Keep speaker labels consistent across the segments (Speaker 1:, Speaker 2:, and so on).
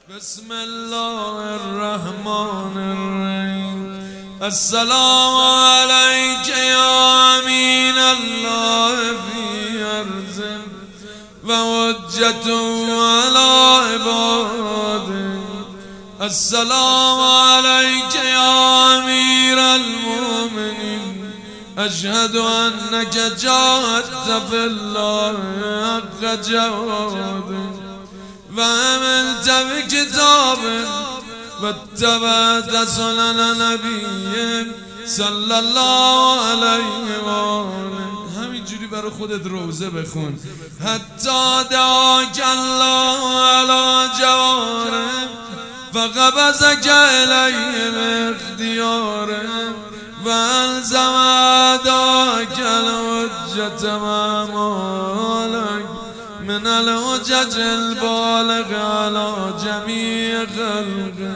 Speaker 1: بسم الله الرحمن الرحیم. السلام علیک یا امین الله فی ارض و حجته علی عباده. السلام علیک یا امیر المؤمنین. اشهد انک جاهدت فی الله حق جهاده و عملت بکتابه و اتبعت سنن نبیه صلی الله علیه و آله. همینجوری برای خودت روزه بخون. حتی دعاک الله علی جواره فقبضک الیه باختیاره و الزم اعداک الحجة مالک من الحجج البالغ على جميع خلقه.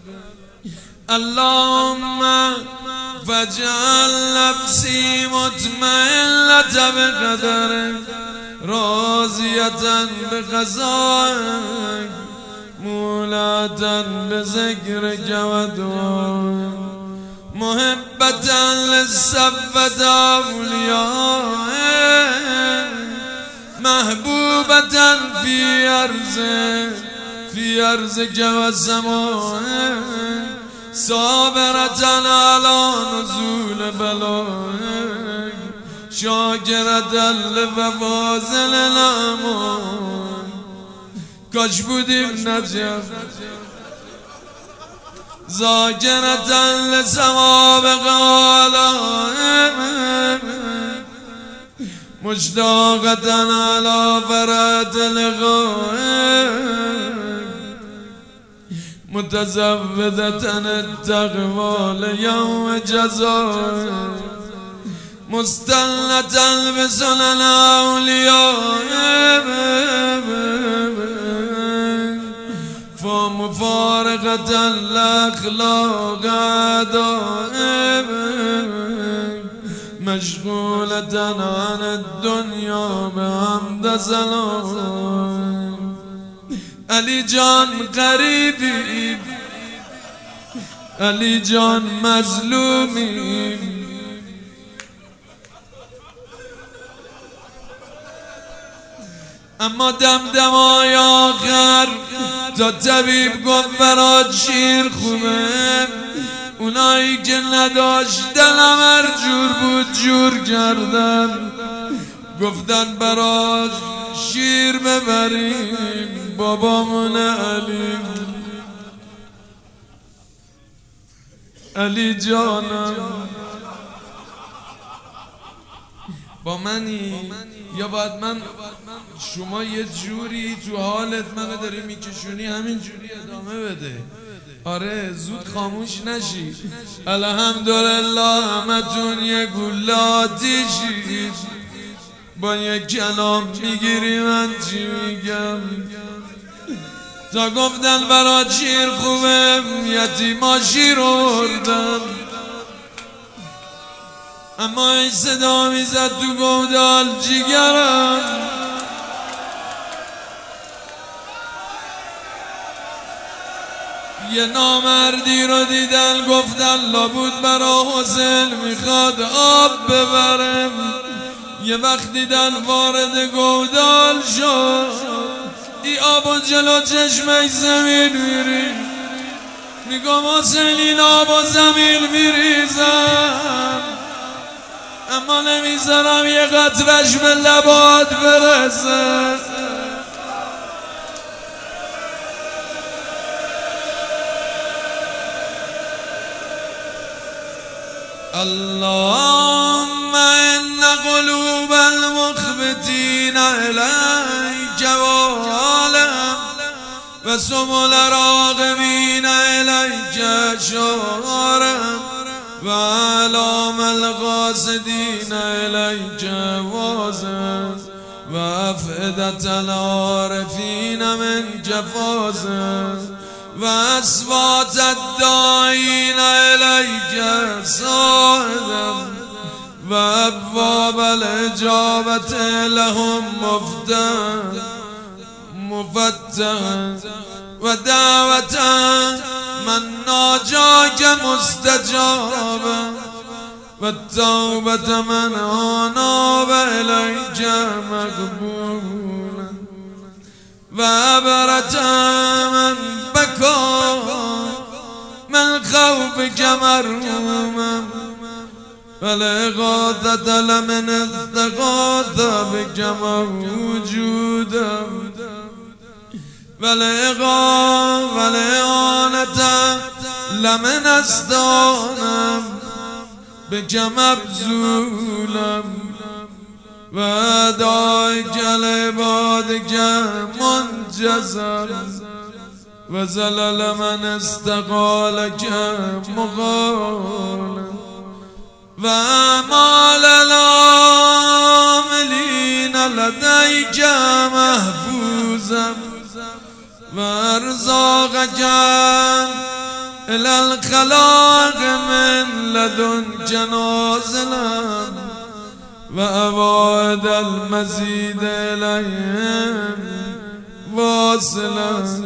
Speaker 1: اللهم فاجعل نفسي مطمئنة بقدرك راضية بقضائك مولاة بذكرك ودعائك محبة للصفة أوليائك محبوبة في أرضك والسماء صابرة على نزول بلائك شاكرة لمفازل الأمان. کاش بودیم نجف ذاکرة لسوابق آلائك مشتاقة على فرات لقائك متزودة التقوى ليوم جزائك مستلة بسنن أوليائك فمفارقة الأخلاق أعدائك مشغولة عن الدنيا بحمد سلام. علی جان غریبی علی جان مظلومی اما دمدمای آخر تا طبیب گفت برات شیر خوبه اونایی که نداشتن هر جور بود جور کردن گفتن برات شیر ببریم بابامون علی جانم با منی یا باید من شما یه جوری تو حالت منو داری میکشونی همین جوری ادامه بده. آره زود خاموش نشی. الحمدلله همتون یه گوله آتیشی با یک کلام میگیری من چی میگم. تا گفتن برات شیر خوبه یتیما شیر آوردن اما این صدا میزد تو گودال جیگرم یه نامردی رو دیدن گفتن لابود برا حسین میخواد آب ببرم. یه وقت دیدن وارد گودال شد ای آب و جلو چشمش زمین میری میگم حسین این آب و زمین میریزم اما نمیذارم یه قطرش به لبات برسه. اللهم ان قلوب المخبتين اليك والم و سبل راغبين اليك شارم و علام القاصدين اليك وازم و افئدة العارفين منك فازم و اصوات الداعين اليك صاعدم و ابواب الاجابة لهم مفتح مفتح و ودعوة من ناجاك مستجابة والتوبة من أناب إليك مقبولا وعبرة من بكى من خوفك مرحوما والإغاثة لمن استغاث بك موجودا والإعانة لمن استعان بك مبذولا ودعائك لعبادك منجزا وزلل من استقالك مغالا وأعمال العاملين لديك محفوظا وأرزاقك إلى الخلاق من لدنك نازلا وأوعد المزيد إليهم واصلا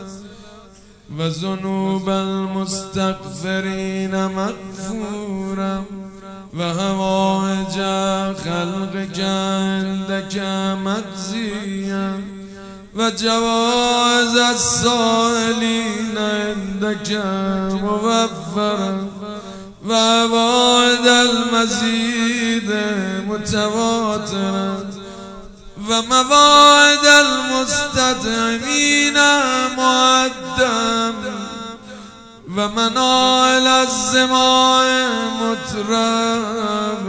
Speaker 1: وذنوب المستغفرين مغفورا وهوائج خلقك عندك مجزيا وجواز السائلين عندك موفرا ووعد المزيد متواترا ومواعد المستدعمين معدا ومنائل الزماء مترب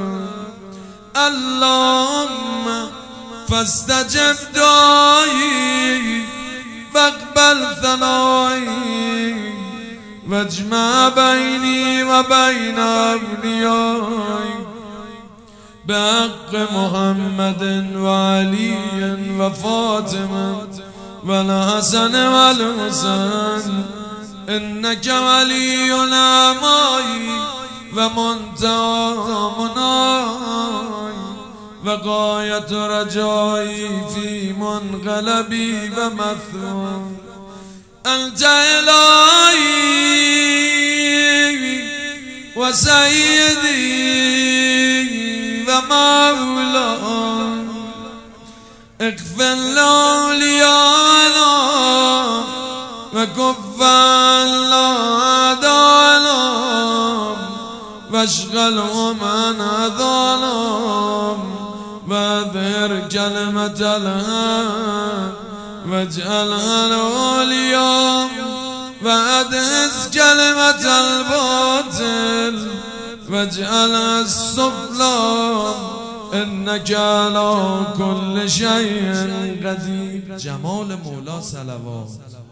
Speaker 1: اللهم فاستجب دعائي واقبل ثنائي واجمع بيني وبين أوليائي بحق محمد وعلي وفاطمة والحسن والحسين إنك ولي نعمائي ومنتهى مناي وغاية رجائي في منقلبي ومثواي أنت إلهي وسيدي ومولاي اغفر لأوليائنا وكف أعداءنا واشغلهم عن أذانهم واظهر كلمة الحق واجعلها العليا وأدهس كلمة الباطل واجعلها السفلى إنك على كل شيء قدير. جمال مولا صلوات.